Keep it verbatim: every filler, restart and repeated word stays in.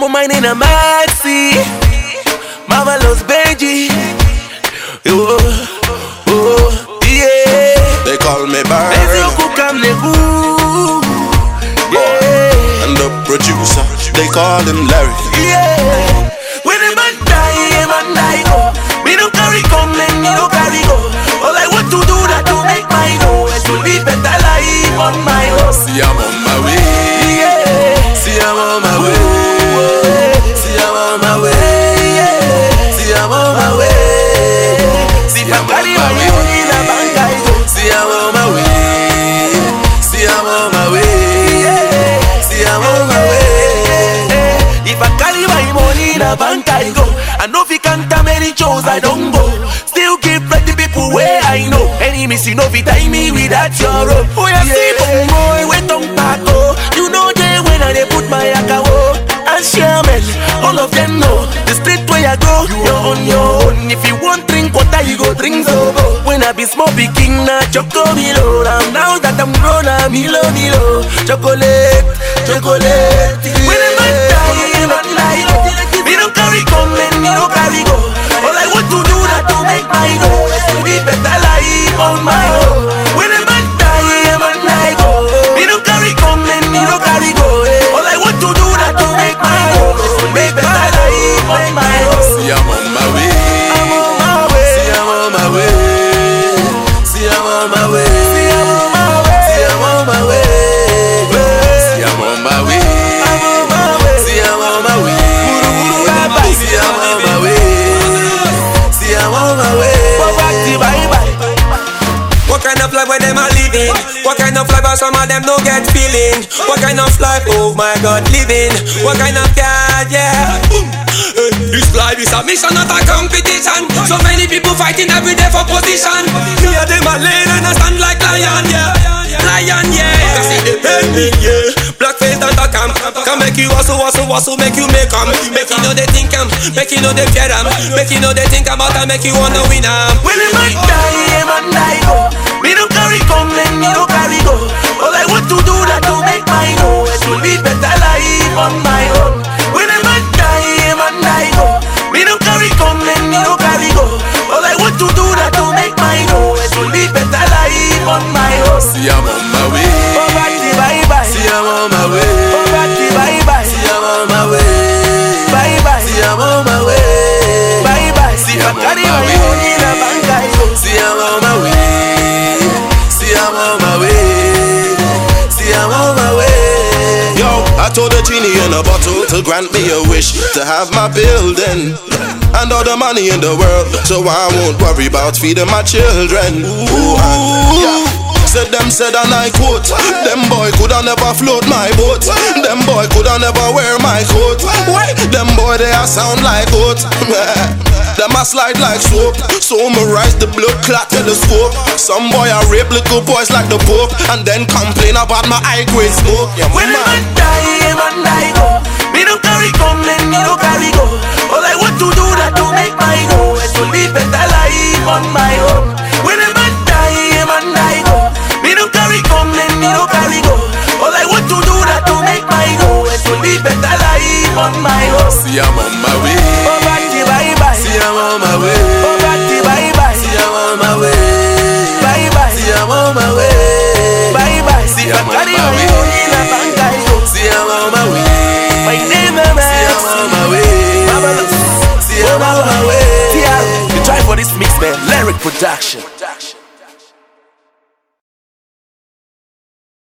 for mine in a maxi. Marvelous Benji. Oh, oh, yeah. They call me Bird. Yeah. And the producer, they call him Larry. Yeah. When a man die, a man die go. Me don't carry come and me don't carry go. All I want to do that to make my go. And to live better life on my own. See I'm on my way. Yeah. See I'm on my way. See I'm on my way. See I'm on my way. See I'm carry my money in a bank I go. See I'm on my way. See I'm on my way. See I'm on my way. If I carry my money in a bank I go. I know if you can't tell many shows I don't go. Still keep ready people where I know. Enemies you know if you tie me with that your rope. Oh yeah, see boy, wait on Paco. You know they when I they put my akawo. And Sherman, all of them know. The street where I go, you're on your own. If you want drink water, you go drink Zobo. When I be small big king, na choco below. Now that I'm grown, I'm milo milo. Chocolate, chocolate. When I'm die, I'm not like me don't carry come and me don't carry go. All I want to do that to make my go. To be better life on my own. When I'm die, I'm not like go. Me don't carry come and me don't carry go. All I want to do that to make my go. To be better life on my own. See I'm on my way. I'm on my way. See I'm on my way. See I'm on my way. See I'm on my way. See I'm on my way. See I'm on my way. I'm on my way. See I'm on my way. See I'm on my way. See I'm on my way. Bye bye. What kind of life where them are living? What kind of life are some of them no get feeling? What kind of life, oh my God, living? What kind of God, yeah? Hey, this life is a mission, not a competition. So many people fighting every day for position. Me and them are laid and I stand like lion, yeah. Lion, yeah. Cause it depend me, yeah. Blackface don't talk am. Can make you hustle, hustle, hustle, make you make am. Make you know they think am, make you know they fear am. Make you know they think about and make you wanna win am. When a man die, a man die go. Me don't carry come and me don't carry go. All I want to do that to make my go. It will be better life on my own. When a man die, a man die go. Me don't carry come and me don't carry go. All I want to do that to make my go. It will be better life on my own. See I'm on my way. Poverty bye bye. See I'm on my way. Poverty bye bye. See I'm on my way. Bye bye. See I'm on my way. Bye bye. See I I'm on carry my my way. money in a bank I go. See I'm on my way. See I'm on my way. See I'm on my way. Yo, I told the genie in a bottle to grant me a wish to have my building and all the money in the world, so I won't worry about feeding my children. Ooh, yeah. Said them said and I quote, them boy coulda never float my boat. Them boy coulda never wear my coat. Why? Them boy they a sound like goat. Them a slide like soap. So me rise the blood clot telescope. Some boy a rape little boys like the Pope and then complain about my high grade smoke. Yeah, when a man die, a man die go. Me don't carry come and me don't carry go. All I want to do that to make my go. It will be better life on my own. When a man die, a man die go. Me don't carry come and me don't carry go. All I want to do that to make my go. It will be better life on my own. See I'm on my way. Poverty bye bye. See I'm on my way. Poverty bye bye. See I'm on my way. Bye bye. See I'm on my way. Bye bye. See I I'm on carry my my way. money in a bank I go. See I'm on my way. My name is See I'm on my way. Marvelous. See I'm on my way. You try for this mix, man. Lyric production.